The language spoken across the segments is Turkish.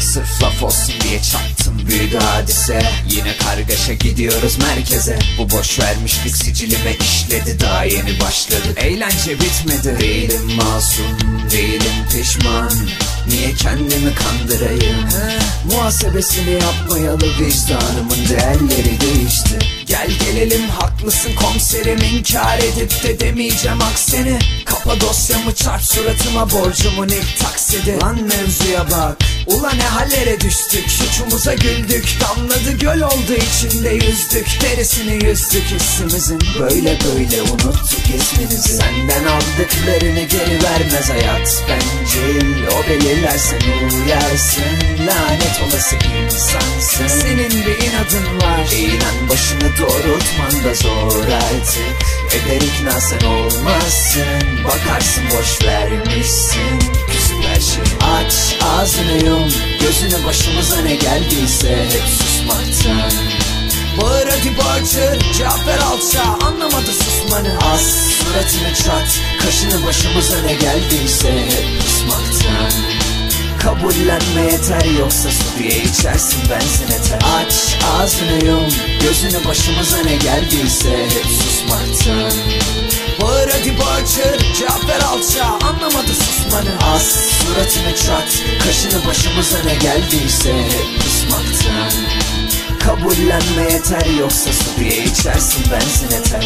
Sırf laf olsun diye çaktım, büyüdü hadise. Yine kargaşa, gidiyoruz merkeze. Bu boş vermişlik sicilime işledi, daha yeni başladık, eğlence bitmedi. Değilim masum, değilim pişman, niye kendimi kandırayım? Muhasebesini yapmayalı vicdanımın değerleri değişti. Gel gelelim haklısın komiserim, inkar edip de demeyeceğim aksini. Kapa dosyamı, çarp suratıma borcumun ilk taksidi. Lan mevzuya bak, ula ne hallere düştük. Suçumuza güldük, damladı göl oldu, içinde yüzdük. Derisini yüzdük hissimizin, böyle böyle unuttuk isminizi. Senden aldıklarını geri vermez hayat bencil. O belirler, sen uyarsın, lanet olası insansın. Senin bir inadın var, eğlen başını doğrultman da zor artık. Eder ikna sen olmazsın, bakarsın boş vermişsin. Küsüp her şey. Aç ağzını yum, gözünü başımıza ne geldiyse hep susmaktan. Bağır hadi bağır, cevap ver alça, anlamadı susmanı. Az suratını çat, kaşını başımıza ne geldiyse hep susmaktan. Kabullenme yeter, yoksa su diye içersin benzin eter. Aç ağzını yum, gözünü başımıza ne geldiyse hep susmaktan. Bağır hadi bağır, cevap ver alça, anlamadı susmanı. Az suratını çat, kaşını başımıza ne geldiyse hep susmaktan. Kabullenme yeter, yoksa su diye içersin benzin eter.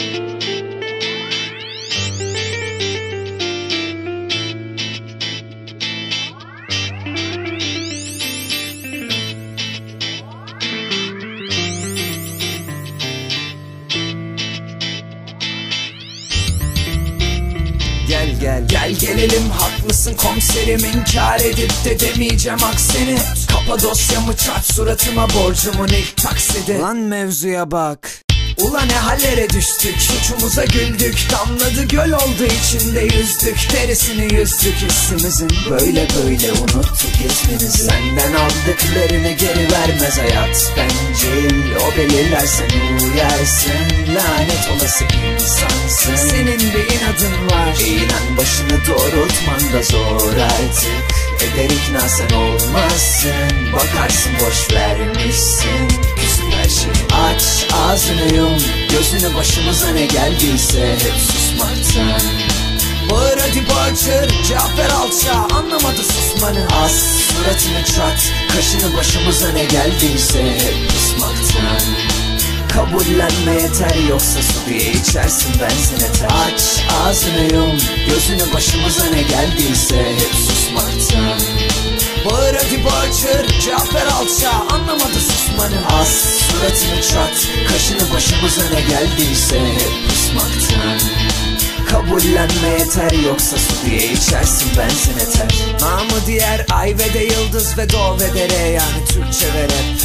Gel gelelim haklısın komiserim, inkar edip de demeyeceğim aksini. Kapa dosyamı, çarp suratıma borcumun ilk taksidi. Lan mevzuya bak, ula ne hallere düştük. Suçumuza güldük, damladı göl oldu, içinde yüzdük. Derisini yüzdük hissimizin, böyle böyle unuttuk isminizi. Senden aldıklarını geri vermez hayat bencil. O belirler, sen uyarsın, lanet olası insansın. Senin bir inadın var, eğlen başını doğrultman da zor artık. Eder ikna sen olmazsın, bakarsın boş vermişsin. Küsüp her şey. Aç ağzını yum, gözünü başımıza ne geldiyse hep susmaktan. Bağır hadi bağır, cevap ver alça, anlamadı susmanı. Az suratını çat, kaşını başımıza ne geldiyse hep susmaktan. Kabullenme yeter, yoksa su diye içersin benzin eter. Aç ağzını yum, gözünü başımıza ne geldiyse hep susmaktan. Bağır hadi bağır, cevap ver alça, anlamadı susmanı. Az suratını çat, kaşını başımıza ne geldiyse hep susmaktan. Kabullenme yeter, yoksa su diye içersin benzin eter. Namı diğer ay ve de yıldız ve do ve de re, yani Türkçe ve rap.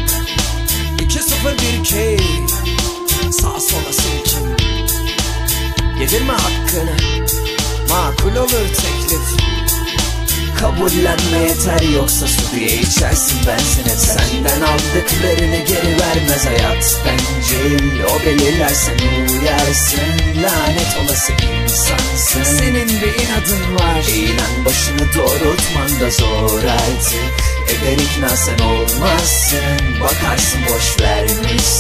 2-0-1-2, sağ sola silkin. Yedirme hakkını, makul olur teklif. Kabullenme yeter, yoksa su diye içersin benzin eter. Senden aldıklarını geri vermez hayat bencil. O belirler, sen uyarsın, lanet olası insansın. Senin bir inadın var, eğlen başını doğrultman da zor artık. Eder ikna sen olmazsın, bakarsın boş vermişsin.